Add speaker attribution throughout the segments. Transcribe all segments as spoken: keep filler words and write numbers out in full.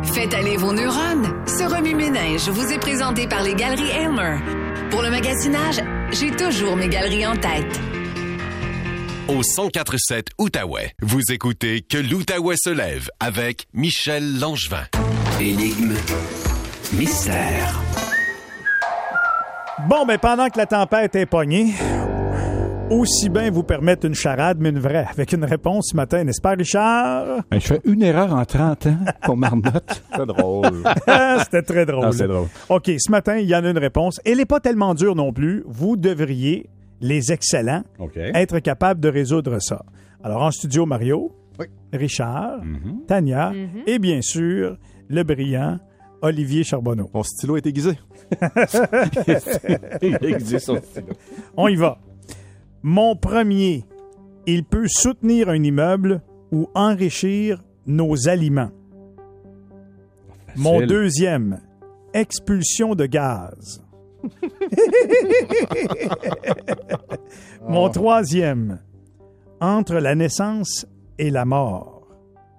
Speaker 1: Faites aller vos neurones. Ce remue-ménage vous est présenté par les Galeries Aylmer. Pour le magasinage, j'ai toujours mes galeries en tête.
Speaker 2: Au cent quatre virgule sept Outaouais, vous écoutez Que l'Outaouais se lève avec Michel Langevin.
Speaker 3: Énigme, mystère.
Speaker 4: Bon, ben pendant que la tempête est pognée, aussi bien vous permettre une charade, mais une vraie, avec une réponse ce matin, n'est-ce pas, Richard?
Speaker 5: Ben, je fais une erreur en trente ans pour Marmotte.
Speaker 6: C'est drôle.
Speaker 4: C'était très drôle.
Speaker 6: Ah, c'est drôle.
Speaker 4: OK, ce matin, il y en a une réponse. Elle n'est pas tellement dure non plus. Vous devriez, les excellents,
Speaker 6: Okay.
Speaker 4: être capables de résoudre ça. Alors, en studio, Mario,
Speaker 6: Oui.
Speaker 4: Richard,
Speaker 6: Mm-hmm.
Speaker 4: Tania
Speaker 7: Mm-hmm.
Speaker 4: et bien sûr, le brillant Olivier Charbonneau.
Speaker 6: Mon stylo est aiguisé. Il existe son stylo.
Speaker 4: On y va. Mon premier, il peut soutenir un immeuble ou enrichir nos aliments. Mon deuxième, expulsion de gaz. Mon troisième, entre la naissance et la mort.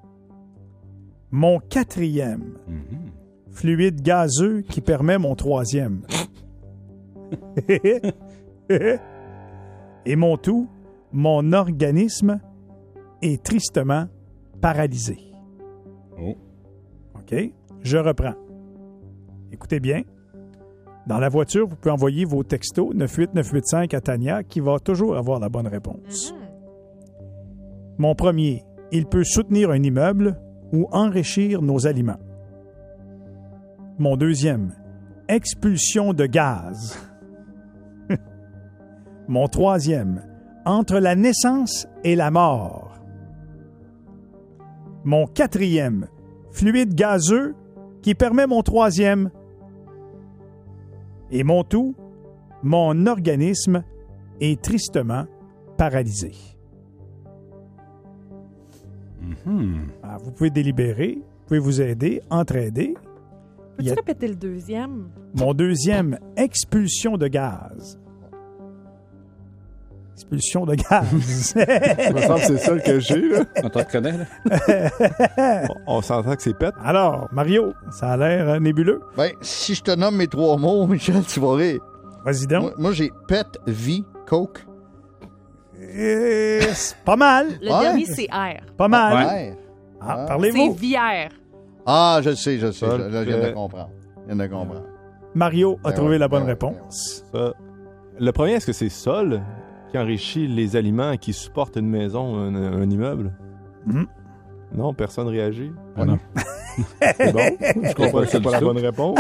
Speaker 4: Mon quatrième, fluide gazeux qui permet mon troisième. Et mon tout, mon organisme est tristement paralysé.
Speaker 6: Oh.
Speaker 4: OK? Je reprends. Écoutez bien. Dans la voiture, vous pouvez envoyer vos textos neuf huit neuf huit cinq à Tania qui va toujours avoir la bonne réponse. Mon premier, il peut soutenir un immeuble ou enrichir nos aliments. Mon deuxième, expulsion de gaz. Mon troisième, entre la naissance et la mort. Mon quatrième, fluide gazeux qui permet mon troisième. Et mon tout, mon organisme est tristement paralysé.
Speaker 6: Mm-hmm.
Speaker 4: Alors, vous pouvez délibérer, vous pouvez vous aider, entraider. Il
Speaker 7: Peux-tu
Speaker 4: y a
Speaker 7: répéter le deuxième?
Speaker 4: mon deuxième, expulsion de gaz. Expulsion de gaz.
Speaker 6: Il me semble que c'est ça le que j'ai, là.
Speaker 5: On te reconnaît, là?
Speaker 6: On, on s'entend que c'est pète.
Speaker 4: Alors, Mario, ça a l'air euh, nébuleux.
Speaker 8: Ben, si je te nomme mes trois mots, Michel, tu vas rire.
Speaker 4: Vas-y donc.
Speaker 8: Moi, moi, j'ai pet, vie, coke.
Speaker 4: Euh, c'est pas mal.
Speaker 7: Le
Speaker 8: Ouais.
Speaker 7: dernier, c'est R.
Speaker 4: Pas mal.
Speaker 8: Ouais.
Speaker 4: Ah,
Speaker 8: Ah.
Speaker 7: C'est
Speaker 4: parlez-vous.
Speaker 7: Vière.
Speaker 8: Ah, je le sais, je le sais.
Speaker 6: Ça,
Speaker 8: Je, là, je viens
Speaker 6: que-
Speaker 8: de comprendre. Je viens de comprendre.
Speaker 4: Mario a
Speaker 8: Ben
Speaker 4: trouvé
Speaker 8: ouais,
Speaker 4: la bonne
Speaker 8: ben ouais,
Speaker 4: réponse.
Speaker 6: Ça. Le premier, est-ce que c'est sol qui enrichit les aliments qui supportent une maison, un, un immeuble?
Speaker 4: Mhm.
Speaker 6: Non, personne réagit.
Speaker 5: Ah non.
Speaker 6: C'est bon. Je comprends que c'est pas la bonne réponse.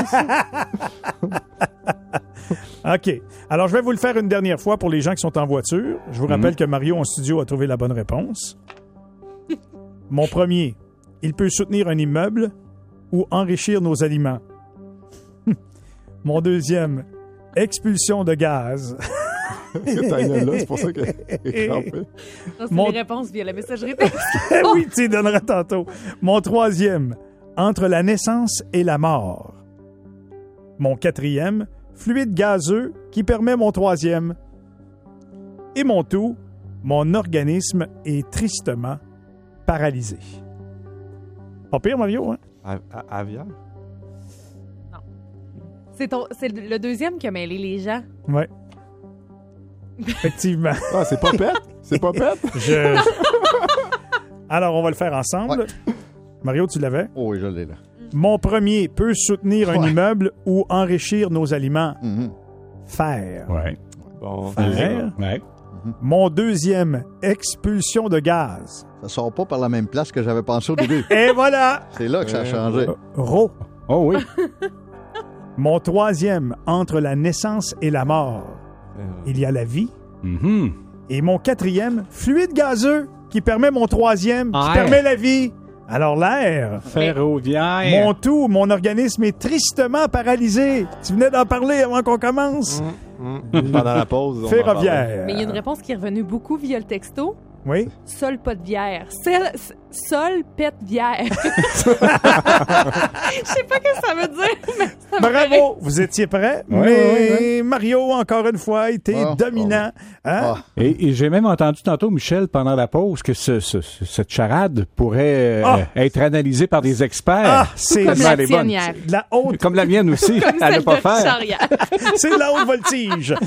Speaker 4: OK. Alors, je vais vous le faire une dernière fois pour les gens qui sont en voiture. Je vous rappelle
Speaker 6: Mhm.
Speaker 4: que Mario en studio a trouvé la bonne réponse. Mon premier, il peut soutenir un immeuble ou enrichir nos aliments. Mon deuxième, expulsion de gaz.
Speaker 6: Tania, là, c'est pour ça qu'elle est crampée.
Speaker 7: Non, c'est
Speaker 4: Mon-
Speaker 7: les réponses via la messagerie texte.
Speaker 4: Oui, tu y donneras tantôt. Mon troisième, entre la naissance et la mort. Mon quatrième, fluide gazeux qui permet mon troisième. Et mon tout, mon organisme est tristement paralysé. Pas pire, Mario, hein?
Speaker 6: À, à, Avière?
Speaker 7: C'est, ton, c'est le deuxième qui a mêlé les gens.
Speaker 4: Oui. Effectivement.
Speaker 6: Ah, c'est pas pète? C'est pas pète?
Speaker 4: Je... Alors, on va le faire ensemble.
Speaker 8: Ouais.
Speaker 4: Mario, tu l'avais?
Speaker 8: Oh oui, je l'ai là.
Speaker 4: Mon premier peut soutenir un
Speaker 8: Ouais.
Speaker 4: immeuble ou enrichir nos aliments.
Speaker 8: Mhm.
Speaker 4: Faire.
Speaker 5: Ouais.
Speaker 6: Bon.
Speaker 4: Faire.
Speaker 5: Ouais.
Speaker 4: Mon deuxième, expulsion de gaz.
Speaker 8: Ça sort pas par la même place que j'avais pensé au début.
Speaker 4: Et voilà!
Speaker 8: C'est là que ça a changé.
Speaker 4: Euh, Ro.
Speaker 5: Oh oui.
Speaker 4: Mon troisième, entre la naissance et la mort, il y a la vie.
Speaker 5: Mhm.
Speaker 4: Et mon quatrième, fluide gazeux, qui permet mon troisième, qui
Speaker 5: Air.
Speaker 4: permet la vie. Alors l'air.
Speaker 5: Ferroviaire.
Speaker 4: Mon tout, mon organisme est tristement paralysé. Tu venais d'en parler avant qu'on commence.
Speaker 6: Hum, Pendant la pause. on en
Speaker 4: Ferroviaire.
Speaker 7: Mais il y a une réponse qui est revenue beaucoup via le texto.
Speaker 4: Oui.
Speaker 7: Sol, pas de bière. Sel- s- Sol, pète bière. Je sais pas ce que ça veut dire, mais
Speaker 4: Bravo, vous étiez prêts,
Speaker 5: Ouais,
Speaker 4: mais
Speaker 5: ouais, ouais.
Speaker 4: Mario, encore une fois, a été
Speaker 8: Ah,
Speaker 4: dominant. Hein?
Speaker 8: Ah.
Speaker 5: Et, et j'ai même entendu tantôt, Michel, pendant la pause, que ce, ce- ce- cette charade pourrait euh,
Speaker 4: Ah.
Speaker 5: être analysée par des experts.
Speaker 4: Ah, c'est
Speaker 7: Comme
Speaker 5: Tellement
Speaker 7: la
Speaker 5: elle est
Speaker 7: tienne
Speaker 5: bonne.
Speaker 7: hier.
Speaker 4: de la haute,
Speaker 5: Comme la mienne aussi.
Speaker 7: Comme
Speaker 5: à ne
Speaker 7: celle
Speaker 5: pas
Speaker 7: de
Speaker 5: faire.
Speaker 7: Richard hier.
Speaker 4: c'est de la haute voltige.